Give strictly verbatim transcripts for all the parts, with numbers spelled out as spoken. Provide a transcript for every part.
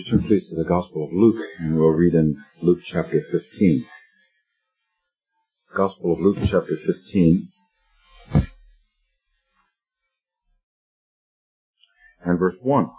Turn please to the Gospel of Luke, and we'll read in Luke chapter fifteen. Gospel of Luke chapter fifteen, and verse one.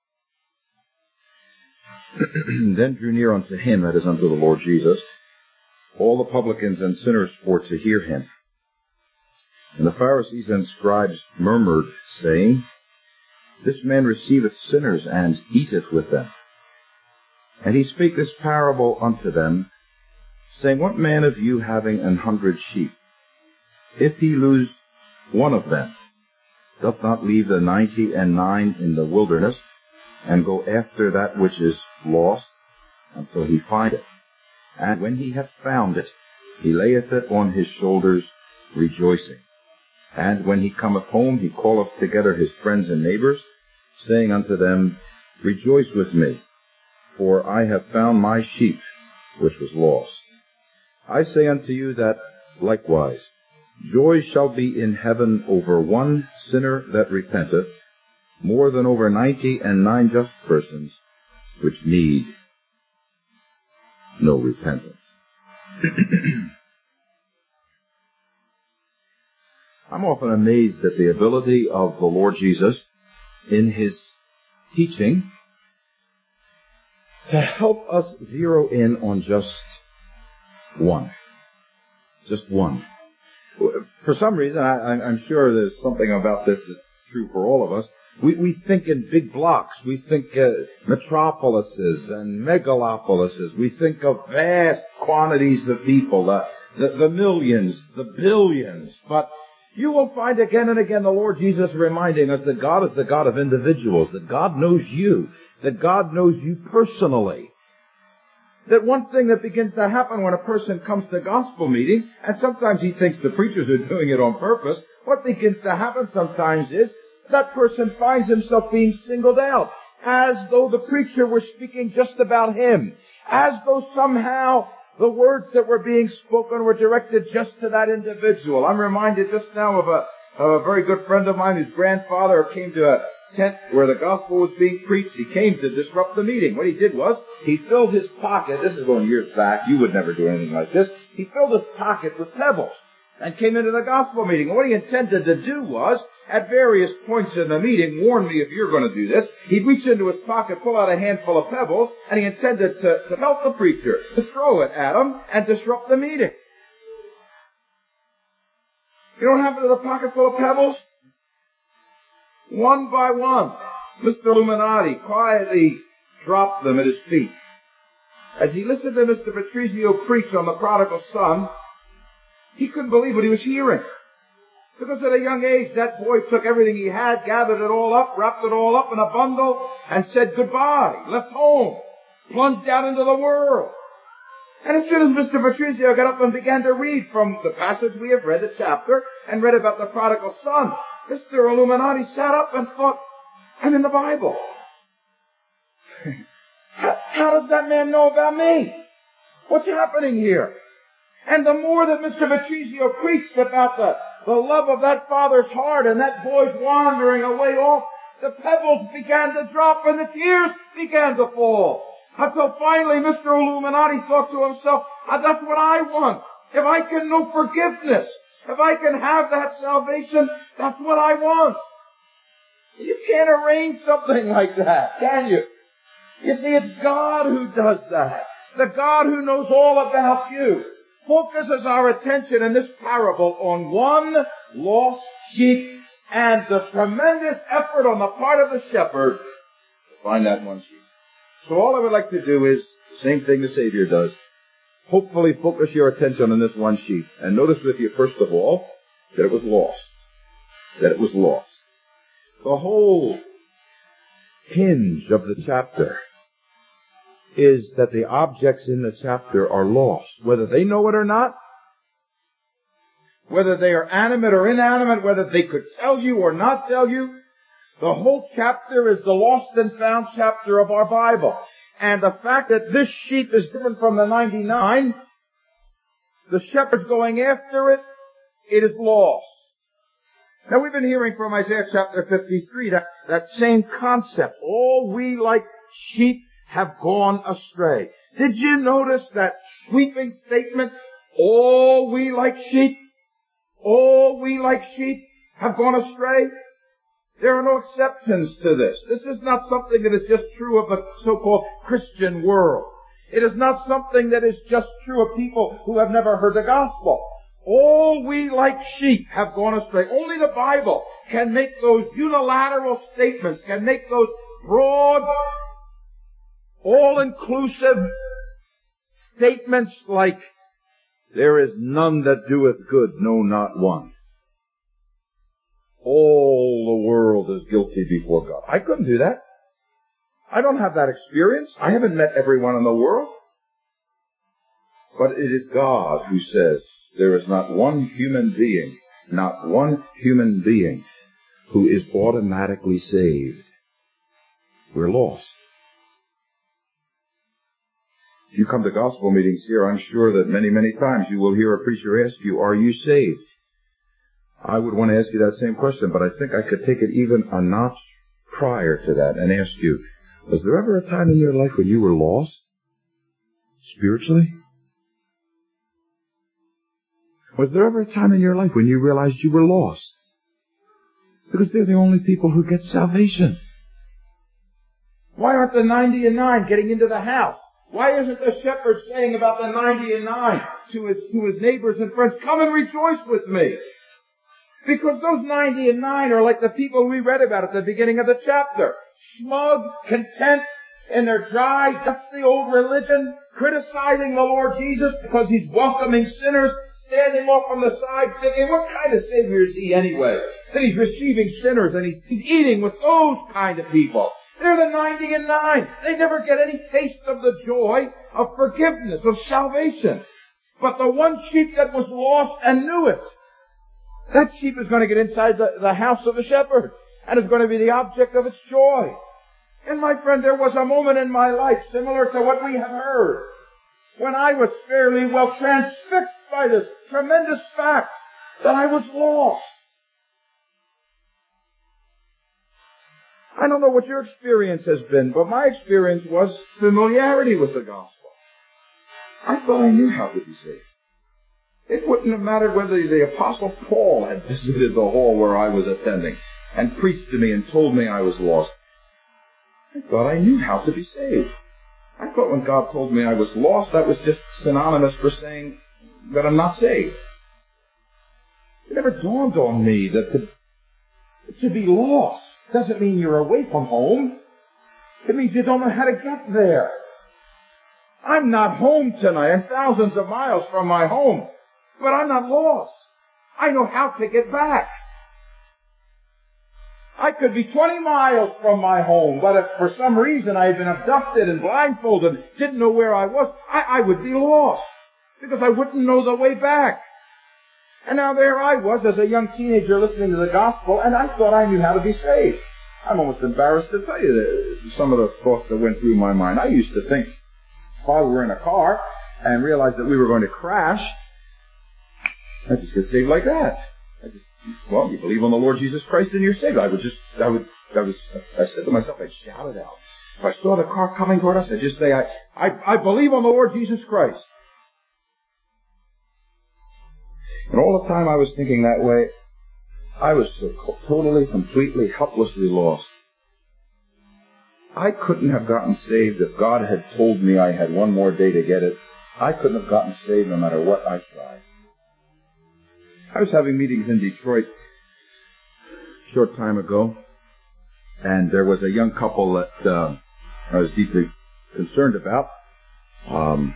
Then drew near unto him, that is, unto the Lord Jesus, all the publicans and sinners for to hear him. And the Pharisees and scribes murmured, saying, This man receiveth sinners, and eateth with them. And he spake this parable unto them, saying, What man of you, having an hundred sheep, if he lose one of them, doth not leave the ninety and nine in the wilderness, and go after that which is lost, until he find it? And when he hath found it, he layeth it on his shoulders, rejoicing. And when he cometh home, he calleth together his friends and neighbors, saying unto them, Rejoice with me, for I have found my sheep, which was lost. I say unto you that likewise joy shall be in heaven over one sinner that repenteth, more than over ninety and nine just persons, which need no repentance. I'm often amazed at the ability of the Lord Jesus in his teaching to help us zero in on just one. Just one. For some reason, I, I'm sure there's something about this that's true for all of us. We, we think in big blocks. We think uh, metropolises and megalopolises. We think of vast quantities of people, the, the, the millions, the billions. But you will find again and again the Lord Jesus reminding us that God is the God of individuals, that God knows you, that God knows you personally. That one thing that begins to happen when a person comes to gospel meetings, and sometimes he thinks the preachers are doing it on purpose, what begins to happen sometimes is that person finds himself being singled out, as though the preacher were speaking just about him, as though somehow the words that were being spoken were directed just to that individual. I'm reminded just now of a, of a very good friend of mine whose grandfather came to a tent where the gospel was being preached. He came to disrupt the meeting. What he did was, he filled his pocket, this is going years back, you would never do anything like this, he filled his pocket with pebbles and came into the gospel meeting. And what he intended to do was, at various points in the meeting, warn me if you're going to do this, he'd reach into his pocket, pull out a handful of pebbles, and he intended to, to help the preacher, to throw it at him and disrupt the meeting. You know what happened to the pocket full of pebbles? One by one, Mister Illuminati quietly dropped them at his feet. As he listened to Mister Patrizio preach on the prodigal son, he couldn't believe what he was hearing. Because at a young age, that boy took everything he had, gathered it all up, wrapped it all up in a bundle, and said goodbye, left home, plunged out into the world. And as soon as Mister Patrizio got up and began to read from the passage we have read, the chapter, and read about the prodigal son, Mister Illuminati sat up and thought, I'm in the Bible. how, how does that man know about me? What's happening here? And the more that Mister Patrizio preached about the, the love of that father's heart and that boy's wandering away off, the pebbles began to drop and the tears began to fall. Until finally Mister Illuminati thought to himself, ah, that's what I want. If I can know forgiveness, if I can have that salvation, that's what I want. You can't arrange something like that, can you? You see, it's God who does that. The God who knows all about you focuses our attention in this parable on one lost sheep and the tremendous effort on the part of the shepherd to find that one sheep. So all I would like to do is the same thing the Savior does. Hopefully focus your attention on this one sheep. And notice with you, first of all, that it was lost. That it was lost. The whole hinge of the chapter is that the objects in the chapter are lost. Whether they know it or not, whether they are animate or inanimate, whether they could tell you or not tell you, the whole chapter is the lost and found chapter of our Bible. And the fact that this sheep is different from the ninety-nine, the shepherd's going after it, it is lost. Now we've been hearing from Isaiah chapter fifty-three that, that same concept. All we like sheep have gone astray. Did you notice that sweeping statement? All we like sheep, all we like sheep have gone astray. There are no exceptions to this. This is not something that is just true of the so-called Christian world. It is not something that is just true of people who have never heard the gospel. All we like sheep have gone astray. Only the Bible can make those unilateral statements, can make those broad, all-inclusive statements like, there is none that doeth good, no, not one. All the world is guilty before God. I couldn't do that. I don't have that experience. I haven't met everyone in the world. But it is God who says, there is not one human being, not one human being who is automatically saved. We're lost. If you come to gospel meetings here, I'm sure that many, many times you will hear a preacher ask you, are you saved? I would want to ask you that same question, but I think I could take it even a notch prior to that and ask you, was there ever a time in your life when you were lost? Spiritually? Was there ever a time in your life when you realized you were lost? Because they're the only people who get salvation. Why aren't the ninety and nine getting into the house? Why isn't the shepherd saying about the ninety and nine to his, to his neighbors and friends, come and rejoice with me? Because those ninety and nine are like the people we read about at the beginning of the chapter. Smug, content in their dry, dusty old religion, criticizing the Lord Jesus because he's welcoming sinners, standing off on the side thinking, what kind of Savior is he anyway? That he's receiving sinners and he's, he's eating with those kind of people. They're the ninety and nine. They never get any taste of the joy of forgiveness, of salvation. But the one sheep that was lost and knew it, that sheep is going to get inside the, the house of the shepherd and is going to be the object of its joy. And my friend, there was a moment in my life similar to what we have heard when I was fairly well transfixed by this tremendous fact that I was lost. I don't know what your experience has been, but my experience was familiarity with the gospel. I thought I knew how to be saved. It wouldn't have mattered whether the Apostle Paul had visited the hall where I was attending and preached to me and told me I was lost. I thought I knew how to be saved. I thought when God told me I was lost, that was just synonymous for saying that I'm not saved. It never dawned on me that to, to be lost doesn't mean you're away from home. It means you don't know how to get there. I'm not home tonight. I'm thousands of miles from my home. But I'm not lost. I know how to get back. I could be twenty miles from my home, but if for some reason I had been abducted and blindfolded and didn't know where I was, I, I would be lost because I wouldn't know the way back. And now there I was as a young teenager listening to the gospel, and I thought I knew how to be saved. I'm almost embarrassed to tell you that some of the thoughts that went through my mind. I used to think while we were in a car and realized that we were going to crash, I just get saved like that. I just, well, you believe on the Lord Jesus Christ and you're saved. I would just, I would, I was, I said to myself, I'd shout it out. If I saw the car coming toward us, I'd just say, I, I, I believe on the Lord Jesus Christ. And all the time I was thinking that way, I was so totally, completely, helplessly lost. I couldn't have gotten saved if God had told me I had one more day to get it. I couldn't have gotten saved no matter what I tried. I was having meetings in Detroit a short time ago, and there was a young couple that uh, I was deeply concerned about. Um,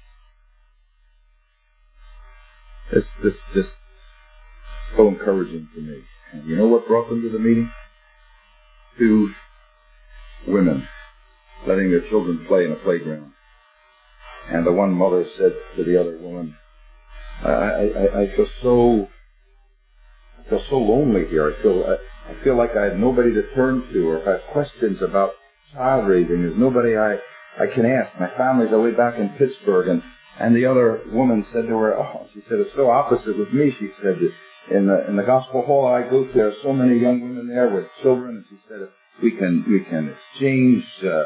it's just, just so encouraging to me. And you know what brought them to the meeting? Two women letting their children play in a playground. And the one mother said to the other woman, I, I, I feel so, I feel so lonely here. I feel, I, I feel like I have nobody to turn to, or if I have questions about child raising, there's nobody I, I can ask. My family's away back in Pittsburgh. And, and the other woman said to her, oh, she said, it's so opposite with me. She said, in the, in the gospel hall I go to, there are so many young women there with children. And she said, we can, we can exchange, uh,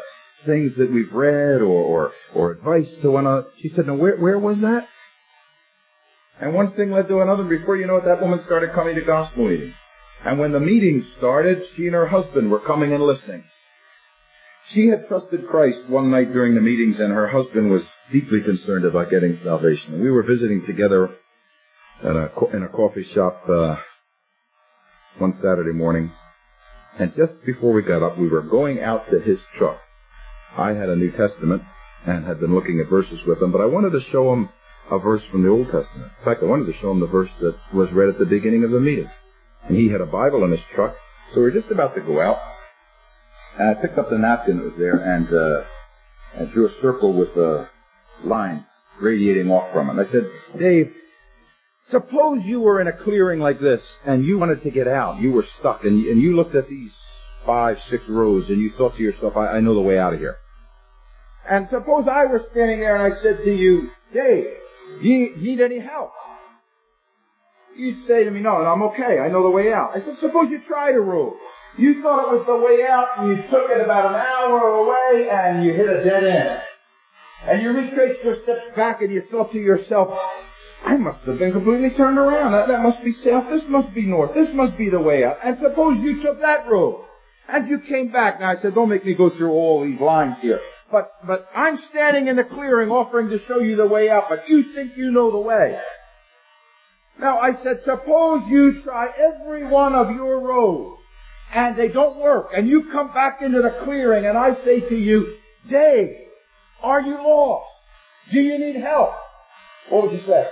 things that we've read or, or, or advice to one another. She said, no, where, where was that? And one thing led to another. Before you know it, that woman started coming to gospel meetings. And when the meetings started, she and her husband were coming and listening. She had trusted Christ one night during the meetings, and her husband was deeply concerned about getting salvation. And we were visiting together at a, in a coffee shop uh, one Saturday morning. And just before we got up, we were going out to his truck. I had a New Testament and had been looking at verses with him, but I wanted to show him a verse from the Old Testament. In fact, I wanted to show him the verse that was read at the beginning of the meeting. And he had a Bible in his truck, so we were just about to go out. And I picked up the napkin that was there and, uh, and drew a circle with a line radiating off from it. And I said, Dave, suppose you were in a clearing like this and you wanted to get out. You were stuck and, and you looked at these five, six rows and you thought to yourself, I, I know the way out of here. And suppose I were standing there and I said to you, Dave, do you need any help? You'd say to me, no, I'm okay. I know the way out. I said, suppose you tried a road. You thought it was the way out and you took it about an hour away and you hit a dead end. And you retraced your steps back and you thought to yourself, I must have been completely turned around. That, that must be south. This must be north. This must be the way out. And suppose you took that road and you came back. Now I said, don't make me go through all these lines here. But, but I'm standing in the clearing offering to show you the way out, but you think you know the way. Now I said, suppose you try every one of your roads and they don't work and you come back into the clearing and I say to you, Dave, are you lost? Do you need help? What would you say?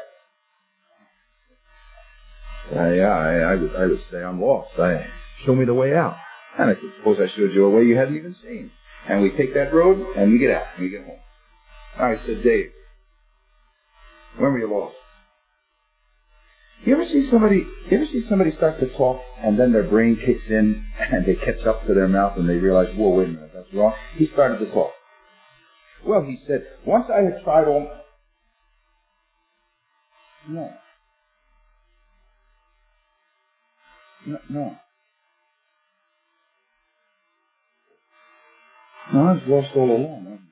Uh, yeah, I, I, would, I would say I'm lost. I, show me the way out. And I said, suppose I showed you a way you hadn't even seen. And we take that road and we get out and we get home. I said, Dave, when were you lost? You ever see somebody, you ever see somebody start to talk and then their brain kicks in and they catch up to their mouth and they realize, whoa, wait a minute, that's wrong. He started to talk. Well, he said, once I had tried all... No. No. No. No, I was lost all along, wasn't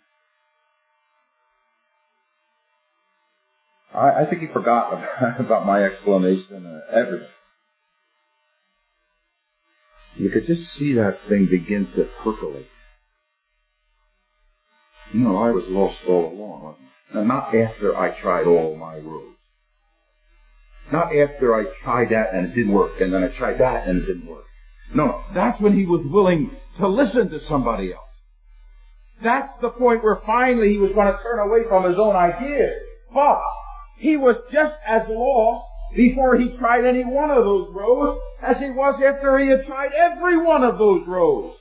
I? I, I think he forgot about, about my explanation, uh, everything. You could just see that thing begin to percolate. No, I was lost all along, wasn't I? Now, not after I tried all my roads. Not after I tried that and it didn't work, and then I tried that and it didn't work. No, that's when he was willing to listen to somebody else. That's the point where finally he was going to turn away from his own ideas. But he was just as lost before he tried any one of those roads as he was after he had tried every one of those roads.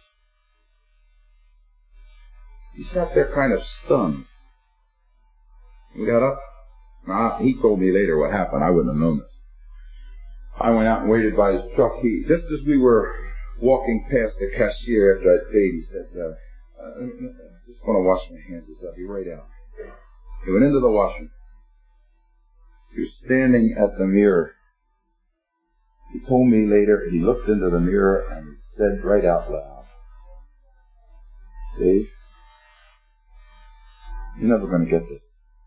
He sat there kind of stunned. We got up. Now, he told me later what happened. I wouldn't have known it. I went out and waited by his truck. He, just as we were walking past the cashier after I'd paid, he said, uh, I just want to wash my hands. He said, I'll be right out. He went into the washroom. He was standing at the mirror. He told me later, he looked into the mirror and he said right out loud, Dave, you're never going to get this.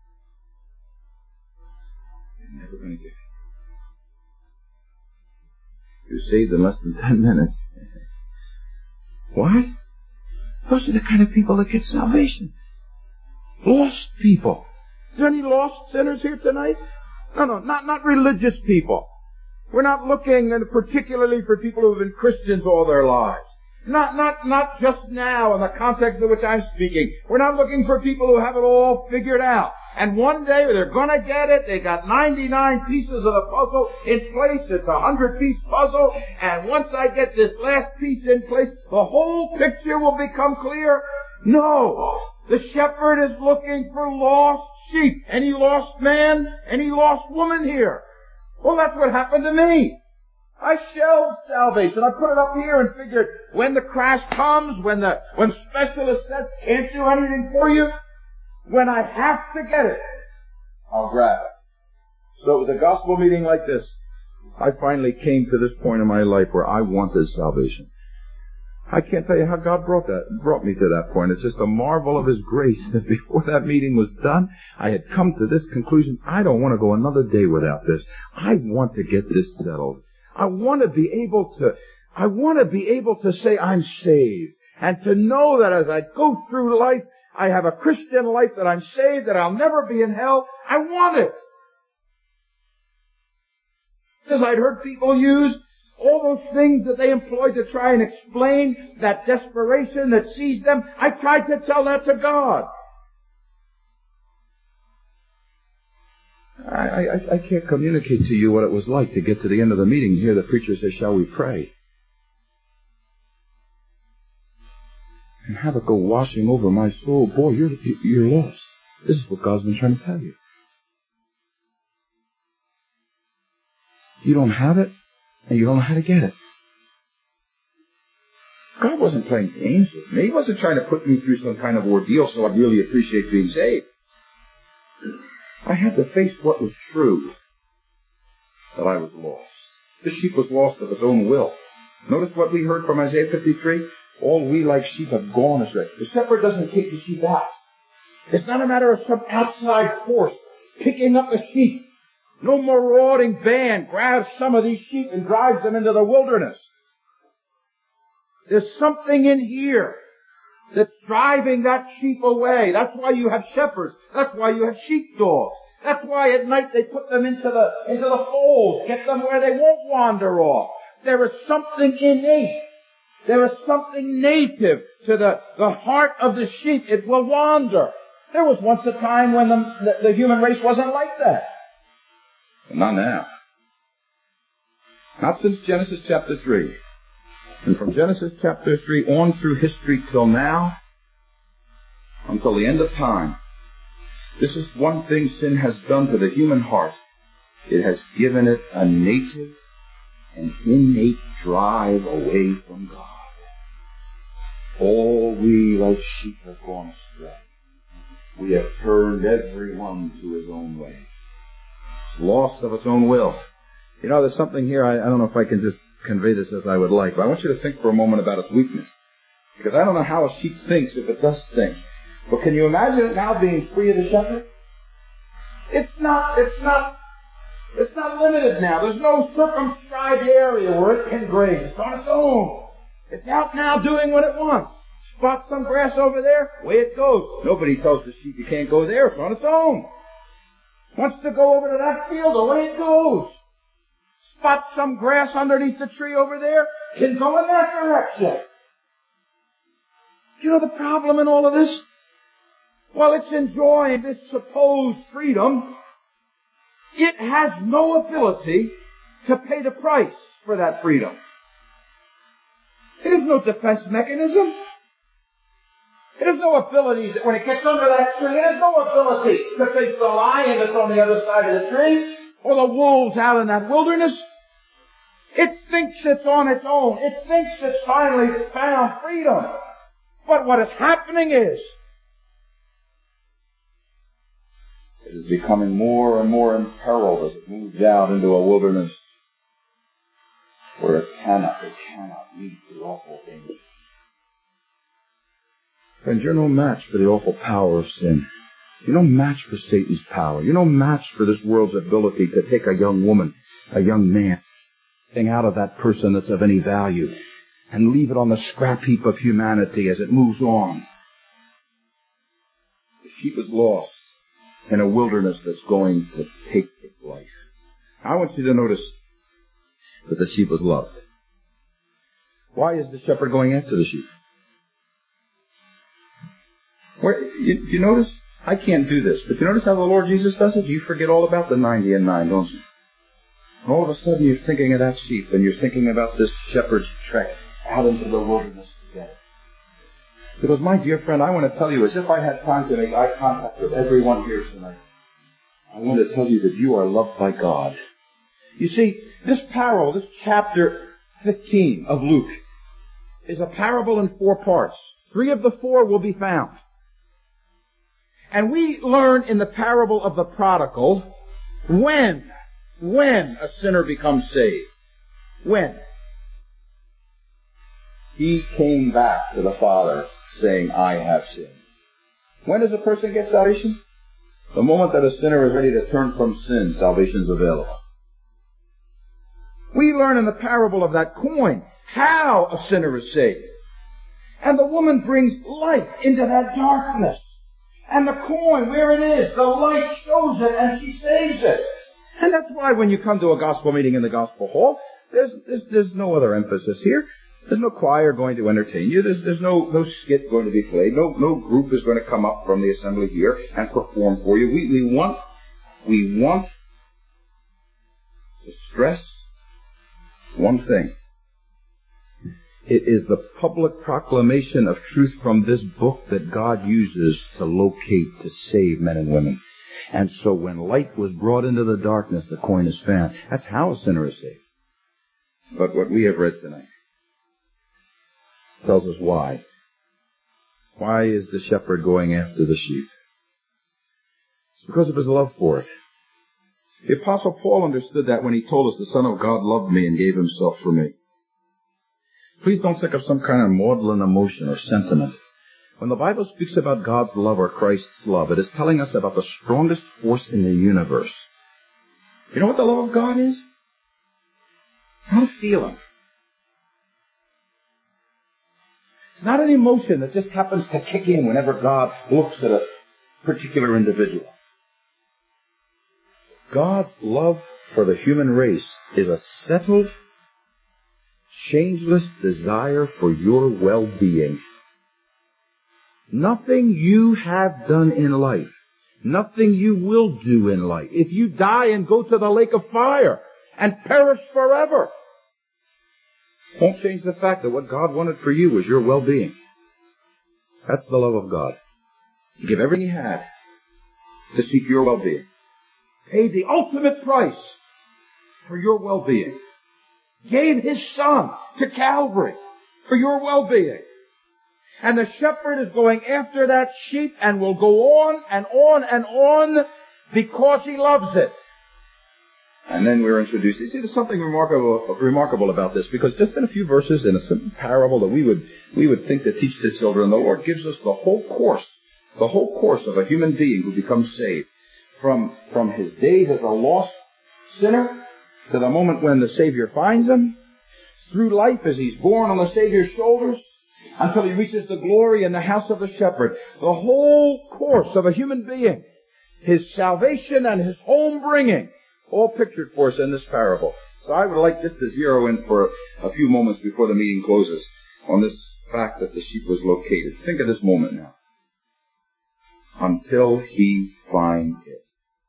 You're never going to get it. You're saved in less than ten minutes. Why? Those are the kind of people that get salvation. Lost people. Is there any lost sinners here tonight? No, no, not, not religious people. We're not looking particularly for people who have been Christians all their lives. Not, not, not just now in the context of which I'm speaking. We're not looking for people who have it all figured out. And one day they're gonna get it. They got ninety-nine pieces of the puzzle in place. It's a hundred-piece puzzle. And once I get this last piece in place, the whole picture will become clear. No. The shepherd is looking for lost sheep. Any lost man? Any lost woman here? Well, that's what happened to me. I shelved salvation. I put it up here and figured when the crash comes, when the, when specialist says can't do anything for you, when I have to get it, I'll grab it. So with a gospel meeting like this, I finally came to this point in my life where I wanted salvation. I can't tell you how God brought that, brought me to that point. It's just a marvel of His grace that before that meeting was done, I had come to this conclusion. I don't want to go another day without this. I want to get this settled. I want to be able to, I want to be able to say I'm saved. And to know that as I go through life, I have a Christian life, that I'm saved, that I'll never be in hell. I want it. Because I'd heard people use all those things that they employed to try and explain that desperation that seized them. I tried to tell that to God. I, I, I can't communicate to you what it was like to get to the end of the meeting and hear the preacher say, shall we pray? And have it go washing over my soul. Boy, you're, you're lost. This is what God's been trying to tell you. You don't have it, and you don't know how to get it. God wasn't playing games with me. He wasn't trying to put me through some kind of ordeal so I'd really appreciate being saved. I had to face what was true, that I was lost. This sheep was lost of its own will. Notice what we heard from Isaiah fifty-three. All we like sheep have gone astray. The shepherd doesn't kick the sheep out. It's not a matter of some outside force picking up the sheep. No marauding band grabs some of these sheep and drives them into the wilderness. There's something in here that's driving that sheep away. That's why you have shepherds. That's why you have sheepdogs. That's why at night they put them into the, into the fold, get them where they won't wander off. There is something innate. There is something native to the, the heart of the sheep. It will wander. There was once a time when the, the, the human race wasn't like that. But not now. Not since Genesis chapter three. And from Genesis chapter three on through history till now, until the end of time, this is one thing sin has done to the human heart. It has given it a native and innate drive away from God. All we like sheep have gone astray. We have turned every one to his own way. It's lost of its own will. You know, there's something here, I, I don't know if I can just convey this as I would like, but I want you to think for a moment about its weakness. Because I don't know how a sheep thinks if it does think. But can you imagine it now being free of the shepherd? It's not, it's not, it's not limited now. There's no circumscribed area where it can graze. It's on its own. It's out now doing what it wants. Spot some grass over there, away it goes. Nobody tells the sheep you can't go there. It's on its own. Wants to go over to that field, away it goes. Spot some grass underneath the tree over there, can go in that direction. Do you know the problem in all of this? While it's enjoying this supposed freedom, it has no ability to pay the price for that freedom. It has no defense mechanism. It has no ability, that when it gets under that tree, it has no ability to face the lion that's on the other side of the tree, or the wolves out in that wilderness. It thinks it's on its own. It thinks it's finally found freedom. But what is happening is, it is becoming more and more imperiled as it moves out into a wilderness where it cannot, it cannot meet the awful danger. Friends, you're no match for the awful power of sin. You're no match for Satan's power. You're no match for this world's ability to take a young woman, a young man, thing out of that person that's of any value, and leave it on the scrap heap of humanity as it moves on. The sheep is lost in a wilderness that's going to take its life. I want you to notice that the sheep was loved. Why is the shepherd going after the sheep? Where, you, you notice? I can't do this, but you notice how the Lord Jesus does it? You forget all about the ninety and nine, don't you? And all of a sudden you're thinking of that sheep, and you're thinking about this shepherd's trek out into the wilderness together. Because, my dear friend, I want to tell you, as if I had time to make eye contact with everyone here tonight, I want to tell you that you are loved by God. You see, this parable, this chapter fifteen of Luke, is a parable in four parts. Three of the four will be found. And we learn in the parable of the prodigal when, when a sinner becomes saved. When? he came back to the Father saying, I have sinned. When does a person get salvation? The moment that a sinner is ready to turn from sin, salvation is available. We learn in the parable of that coin how a sinner is saved. And the woman brings light into that darkness. And the coin, where it is, the light shows it and she saves it. And that's why when you come to a gospel meeting in the gospel hall, there's, there's, there's no other emphasis here. There's no choir going to entertain you. There's, there's no, no skit going to be played. No, no group is going to come up from the assembly here and perform for you. We, we want, we want to stress one thing. It is the public proclamation of truth from this book that God uses to locate, to save men and women. And so when light was brought into the darkness, the coin is found. That's how a sinner is saved. But what we have read tonight tells us why. Why is the shepherd going after the sheep? It's because of his love for it. The Apostle Paul understood that when he told us the Son of God loved me and gave himself for me. Please don't think of some kind of maudlin emotion or sentiment. When the Bible speaks about God's love or Christ's love, it is telling us about the strongest force in the universe. You know what the love of God is? It's not a feeling. It's not an emotion that just happens to kick in whenever God looks at a particular individual. God's love for the human race is a settled, changeless desire for your well-being. Nothing you have done in life, nothing you will do in life, if you die and go to the lake of fire and perish forever, won't change the fact that what God wanted for you was your well-being. That's the love of God. He gave everything he had to seek your well-being. Paid the ultimate price for your well-being. Gave his Son to Calvary for your well-being. And the shepherd is going after that sheep and will go on and on and on because he loves it. And then we're introduced. You see, there's something remarkable, remarkable about this, because just in a few verses in a simple parable that we would, we would think to teach the children, the Lord gives us the whole course, the whole course of a human being who becomes saved. From, from his days as a lost sinner to the moment when the Savior finds him, through life as he's born on the Savior's shoulders, until he reaches the glory in the house of the shepherd. The whole course of a human being, his salvation and his home bringing, all pictured for us in this parable. So I would like just to zero in for a few moments before the meeting closes on this fact that the sheep was located. Think of this moment now. Until he find it.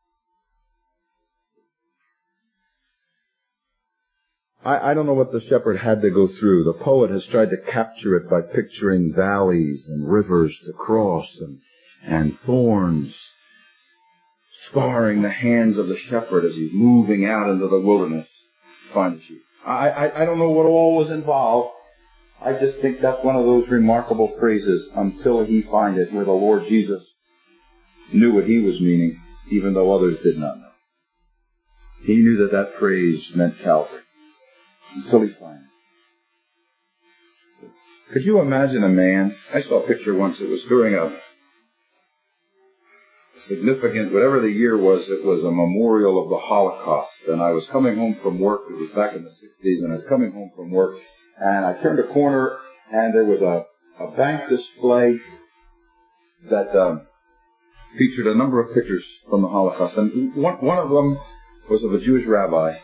I, I don't know what the shepherd had to go through. The poet has tried to capture it by picturing valleys and rivers to cross and, and thorns scarring the hands of the shepherd as he's moving out into the wilderness to find the sheep. I, I, I don't know what all was involved. I just think that's one of those remarkable phrases, until he find it, where the Lord Jesus knew what he was meaning, even though others did not know. He knew that that phrase meant Calvary. Until he find it. Could you imagine a man? I saw a picture once. It was during a significant, whatever the year was, it was a memorial of the Holocaust. And I was coming home from work. It was back in the sixties, and I was coming home from work. And I turned a corner, and there was a, a bank display that um, featured a number of pictures from the Holocaust. And one, one of them was of a Jewish rabbi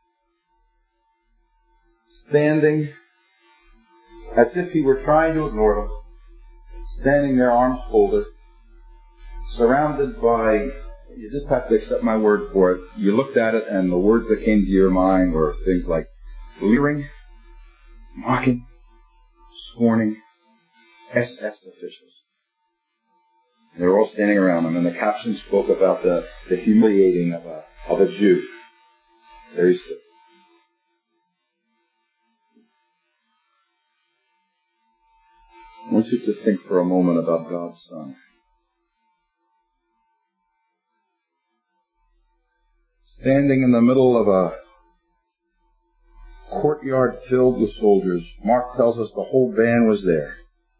standing as if he were trying to ignore them, standing there, arms folded, surrounded by, you just have to accept my word for it. You looked at it, and the words that came to your mind were things like leering, mocking, scorning, S S officials. They were all standing around him, and the caption spoke about the, the humiliating of a, of a Jew. There he stood. I want you to think for a moment about God's Son. Standing in the middle of a courtyard filled with soldiers. Mark tells us the whole band was there.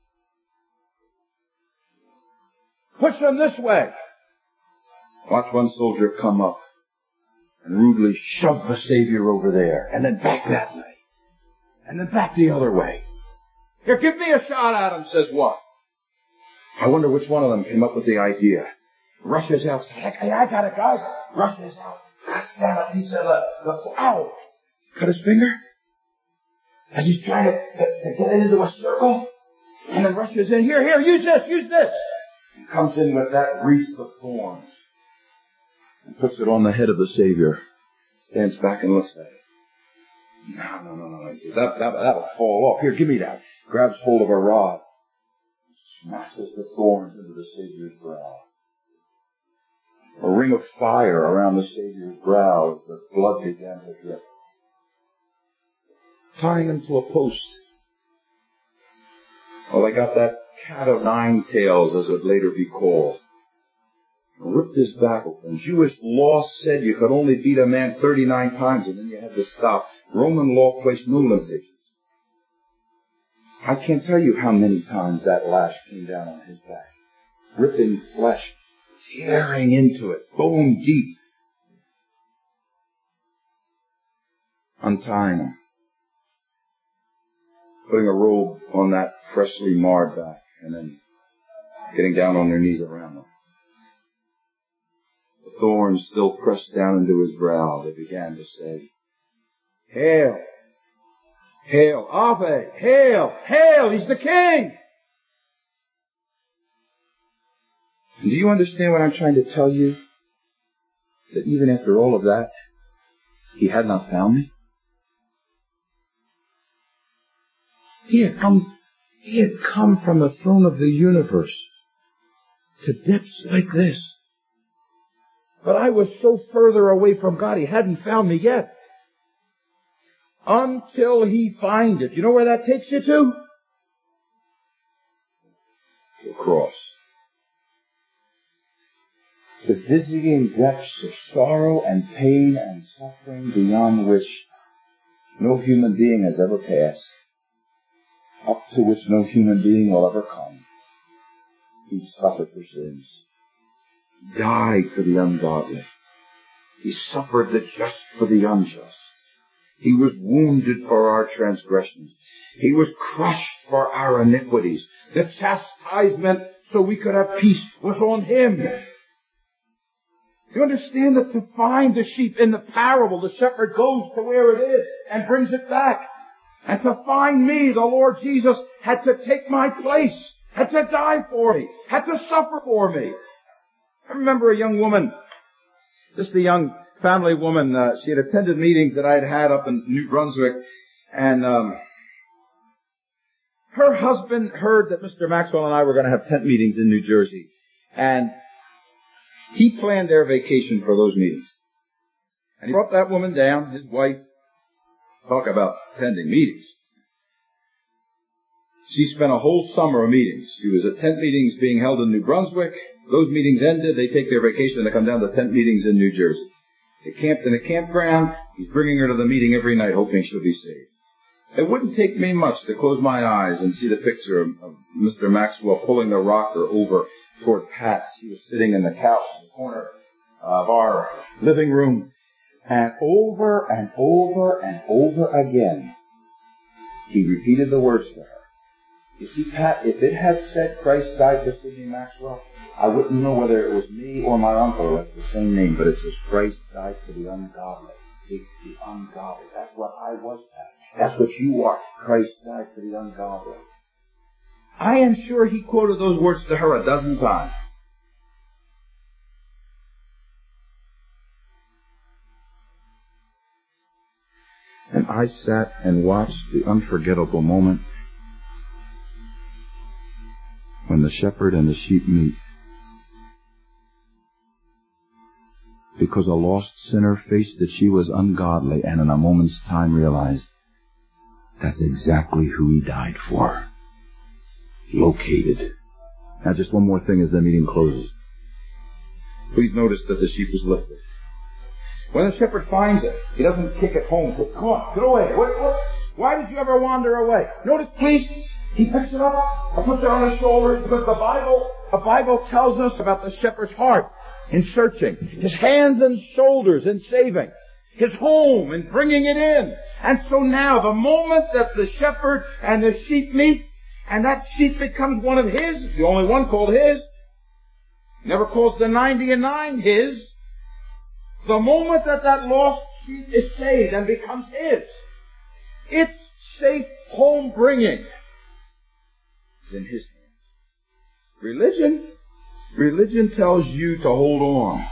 Push them this way. Watch one soldier come up and rudely shove the Savior over there, and then back that way, and then back the other way. Here, give me a shot at him, says one. I wonder which one of them came up with the idea. Rushes out, hey, I got it, guys. Rushes out, cuts down a piece of the, the, ow! Cut his finger? As he's trying to, to, to get it into a circle, and then rushes in, here, here, use this, use this! And comes in with that wreath of thorns, and puts it on the head of the Savior. Stands back and looks at it. No, no, no, no. He says, that, that, that'll fall off. Here, give me that. Grabs hold of a rod. Smashes the thorns into the Savior's brow. A ring of fire around the Savior's brow as the blood began to drip. Tying him to a post. Well, they got that cat of nine tails, as it would later be called. Ripped his back open. Jewish law said you could only beat a man thirty-nine times and then you had to stop. Roman law placed no limitations. I can't tell you how many times that lash came down on his back. Ripping flesh, tearing into it, bone deep. Untying him. Putting a robe on that freshly marred back and then getting down on their knees around him. The thorns still pressed down into his brow. They began to say, Hail! Hail! Ave! Hail! Hail! He's the King! And do you understand what I'm trying to tell you? That even after all of that, he had not found me? He had come, he had come from the throne of the universe to depths like this. But I was so further away from God, he hadn't found me yet. Until he finds it. You know where that takes you to? The cross. The dizzying depths of sorrow and pain and suffering beyond which no human being has ever passed, up to which no human being will ever come. He suffered for sins. Died for the ungodly. He suffered the just for the unjust. He was wounded for our transgressions. He was crushed for our iniquities. The chastisement so we could have peace was on him. Do you understand that to find the sheep in the parable, the shepherd goes to where it is and brings it back. And to find me, the Lord Jesus had to take my place, had to die for me, had to suffer for me. I remember a young woman, just a young family woman, uh, she had attended meetings that I had had up in New Brunswick, and um, her husband heard that Mister Maxwell and I were going to have tent meetings in New Jersey, and he planned their vacation for those meetings. And he brought that woman down, his wife. Talk about attending meetings. She spent a whole summer of meetings. She was at tent meetings being held in New Brunswick. Those meetings ended. They take their vacation and they come down to tent meetings in New Jersey. They camped in a campground. He's bringing her to the meeting every night, hoping she'll be saved. It wouldn't take me much to close my eyes and see the picture of, of Mister Maxwell pulling the rocker over toward Pat. She was sitting in the couch in the corner of our living room. And over and over and over again, he repeated the words to her. You see, Pat, if it had said Christ died for Sidney Maxwell, I wouldn't know whether it was me or my uncle. That's the same name, but it says Christ died for the ungodly. The, the ungodly. That's what I was, Pat. That's what you are. Christ died for the ungodly. I am sure he quoted those words to her a dozen times. And I sat and watched the unforgettable moment when the shepherd and the sheep meet. Because a lost sinner faced that she was ungodly and in a moment's time realized that's exactly who he died for. Located. Now just one more thing as the meeting closes. Please notice that the sheep was lifted. When the shepherd finds it, he doesn't kick it home and say, come on, get away. What, what, why did you ever wander away? Notice, please, he picks it up and puts it on his shoulders, because the Bible, the Bible tells us about the shepherd's heart in searching, his hands and shoulders in saving, his home in bringing it in. And so now, the moment that the shepherd and the sheep meet, and that sheep becomes one of his, it's the only one called his, never calls the ninety and nine his, the moment that that lost sheep is saved and becomes his, its safe home bringing is in his hands. Religion, religion tells you to hold on.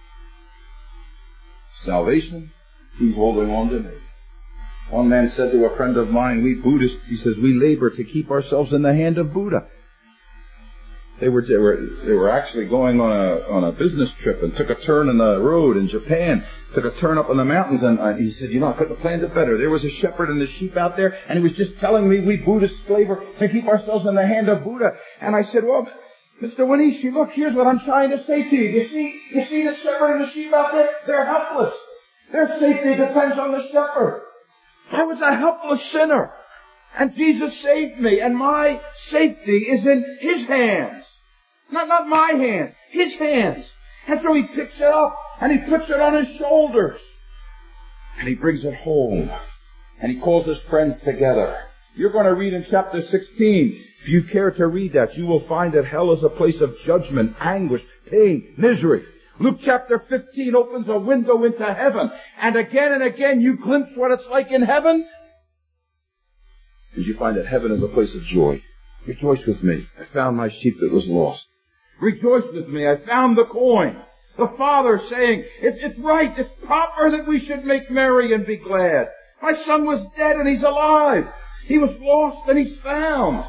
Salvation, he's holding on to me. One man said to a friend of mine, we Buddhists, he says, we labor to keep ourselves in the hand of Buddha. They were, they were, they were actually going on a, on a business trip and took a turn in the road in Japan, took a turn up in the mountains, and uh, he said, you know, I couldn't have planned it better. There was a shepherd and the sheep out there, and he was just telling me we Buddhists labor to keep ourselves in the hand of Buddha. And I said, well, Mister Wanishi, look, here's what I'm trying to say to you. You see, you see the shepherd and the sheep out there? They're helpless. Their safety depends on the shepherd. I was a helpless sinner, and Jesus saved me, and my safety is in His hands. Not, not my hands, His hands. And so He picks it up, and He puts it on His shoulders, and He brings it home, and He calls His friends together. You're going to read in chapter sixteen. If you care to read that, you will find that hell is a place of judgment, anguish, pain, misery. Luke chapter fifteen opens a window into heaven. And again and again you glimpse what it's like in heaven. And you find that heaven is a place of joy. Rejoice with me. I found my sheep that was lost. Rejoice with me. I found the coin. The Father saying, it's, it's right, it's proper that we should make merry and be glad. My son was dead and he's alive. He was lost and he's found.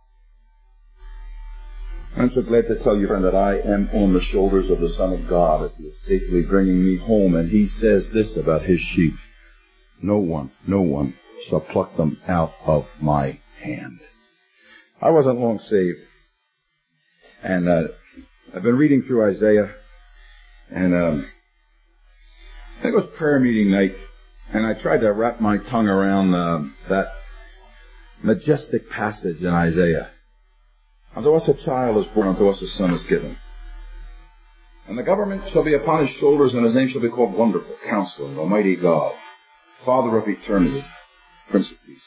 I'm so glad to tell you, friend, that I am on the shoulders of the Son of God as He is safely bringing me home. And He says this about His sheep. No one, no one shall pluck them out of my hand. I wasn't long saved. And uh, I've been reading through Isaiah. And um, I think it was prayer meeting night. And I tried to wrap my tongue around uh, that majestic passage in Isaiah. Unto us a child is born, unto us a son is given. And the government shall be upon his shoulders, and his name shall be called Wonderful, Counselor, Almighty God, Father of Eternity, Prince of Peace.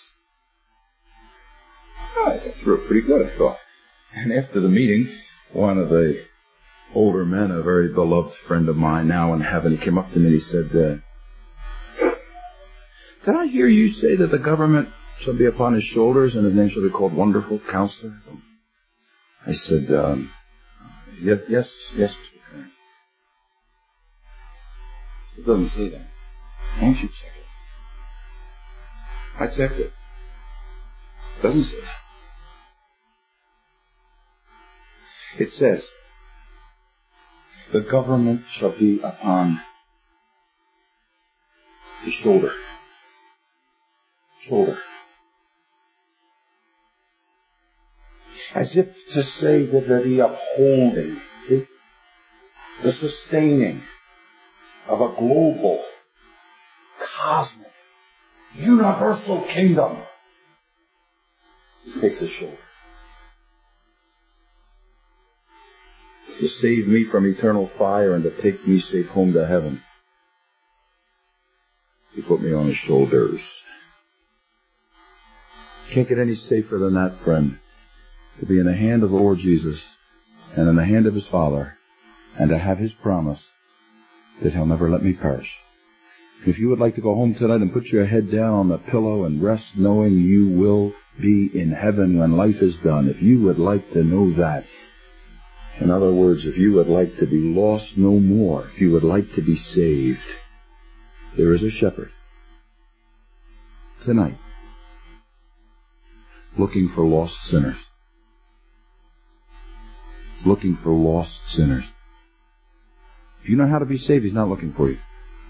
I got through it pretty good, I thought. And after the meeting, one of the older men, a very beloved friend of mine now in heaven, he came up to me and he said, uh, did I hear you say that the government shall be upon his shoulders, and his name shall be called Wonderful, Counselor? I said, um, yes, yes, yes, Mister Crane. It doesn't say that. Why don't you check it? I checked it. It doesn't say that. It says, the government shall be upon his shoulder. Shoulder. As if to say that the upholding, see, the sustaining of a global, cosmic, universal kingdom takes his shoulder. To save me from eternal fire and to take me safe home to heaven. He put me on his shoulders. Can't get any safer than that, friend. To be in the hand of the Lord Jesus and in the hand of His Father, and to have His promise that He'll never let me perish. If you would like to go home tonight and put your head down on the pillow and rest knowing you will be in heaven when life is done, if you would like to know that, in other words, if you would like to be lost no more, if you would like to be saved, there is a shepherd tonight looking for lost sinners. Looking for lost sinners. If you know how to be saved, He's not looking for you.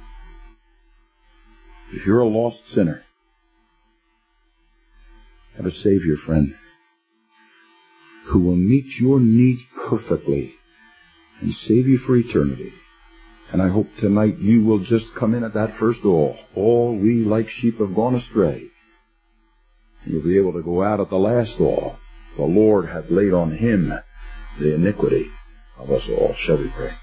If you're a lost sinner, have a Savior, friend, who will meet your needs perfectly and save you for eternity And I hope tonight you will just come in at that first all. All we like sheep have gone astray. You'll be able to go out at the last all. The Lord hath laid on him the iniquity of us all. Shall we pray?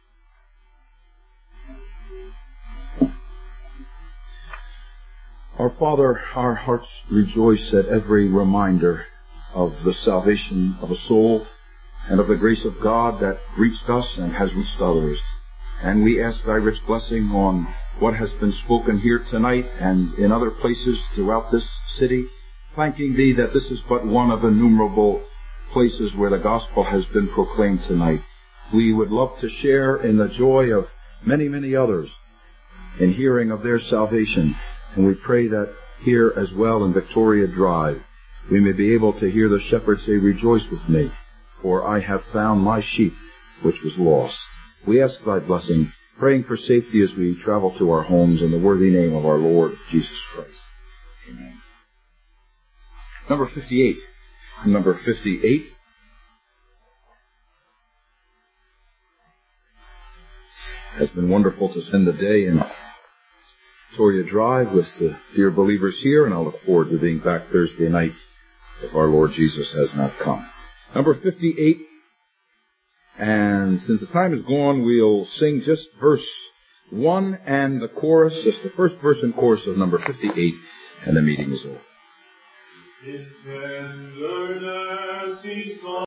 Our Father, our hearts rejoice at every reminder of the salvation of a soul and of the grace of God that reached us and has reached others. And we ask thy rich blessing on what has been spoken here tonight and in other places throughout this city, thanking thee that this is but one of innumerable places where the gospel has been proclaimed tonight. We would love to share in the joy of many, many others in hearing of their salvation. And we pray that here as well in Victoria Drive, we may be able to hear the shepherd say, rejoice with me, for I have found my sheep which was lost. We ask thy blessing, praying for safety as we travel to our homes in the worthy name of our Lord Jesus Christ. Amen. Number fifty-eight. Number fifty-eight. It has been wonderful to spend the day in Victoria Drive with the dear believers here, and I look forward to being back Thursday night if our Lord Jesus has not come. Number fifty-eight. And since the time is gone, we'll sing just verse one and the chorus, just the first verse and chorus of number fifty-eight, and the meeting is over.